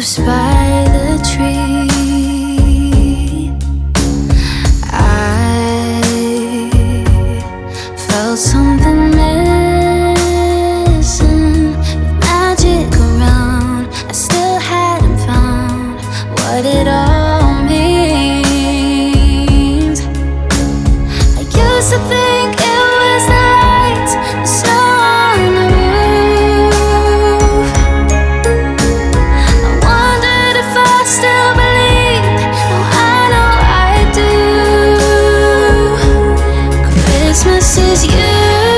Just by the tree, I felt something missing. With magic around, I still hadn't found what it all means. I used to think it was the lights, the snow on the roof. I wondered if I still believed. Now I know I do. Christmas is you.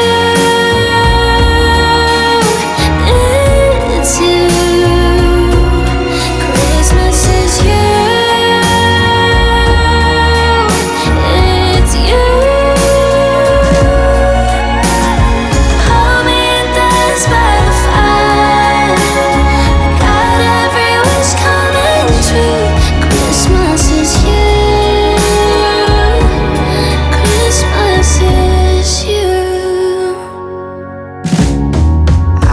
It's you. Christmas is you. It's you. Hold me and dance by the fire. I got every wish coming true. Christmas is you. Christmas is you. I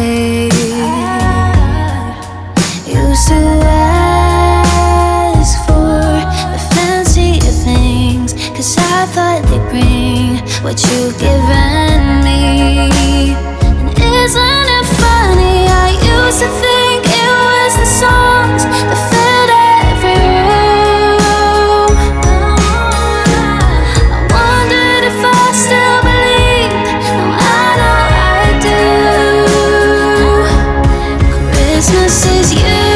used to ask for the fancier things, 'cause I thought they'd bring what you've given me. And isn't it funny, I used to think it was the songs that filled every room. I wondered if I still believed. Now I know I do. Christmas is you.